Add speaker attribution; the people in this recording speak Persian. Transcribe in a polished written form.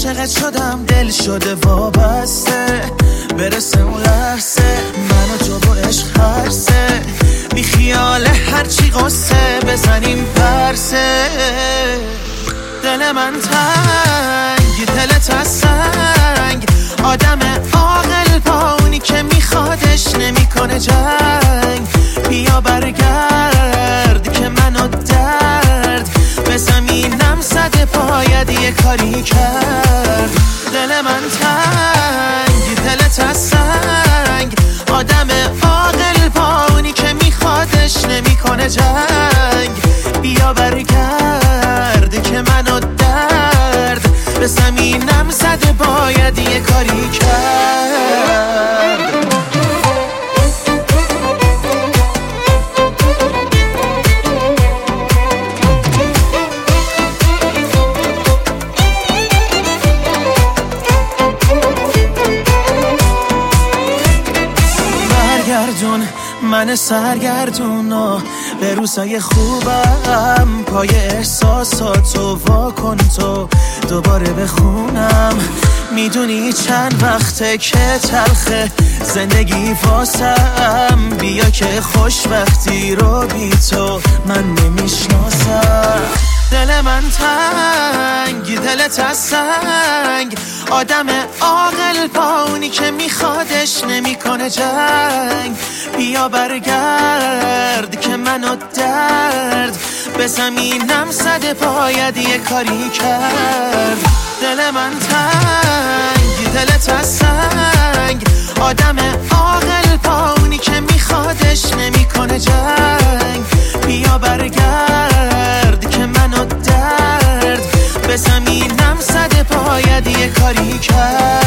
Speaker 1: عاشقت شدم، دل شده وابسته، برسه اون لحظه من و تو با عشق هرسه، بی خیال هرچی قصه بزنیم پرسه. دل من تنگ، دلت از سنگ، آدم عاقل با اونی که میخوادش نمیکنه جنگ. بیا برگرد که منو درد به زمینم زده، باید یه کاری کرد. دل من تنگ، دلت از سنگ، آدم عاقل با اونی که میخوادش نمیکنه جنگ. بیا برگرد که منو درد به زمینم زده، باید یه کاری کرد. برگردون من سرگردونو به روزای خوبم، پای احساساتو واکن تو دوباره بخونم. میدونی چند وقته که تلخه زندگی واسم، بیا که خوشبختی رو بی تو من نمیشناسم. دل من تنگ، دلت از سنگ، آدم عاقل با اونی که میخوادش نمیکنه جنگ. بیا برگرد که منو درد به زمینم زده، باید یه کاری کرد. دل من تنگ، دلت از سنگ، آدم عاقل با اونی که میخوادش نمیکنه جنگ. بیا برگرد که منو درد به زمینم زده، باید یه کاری کرد.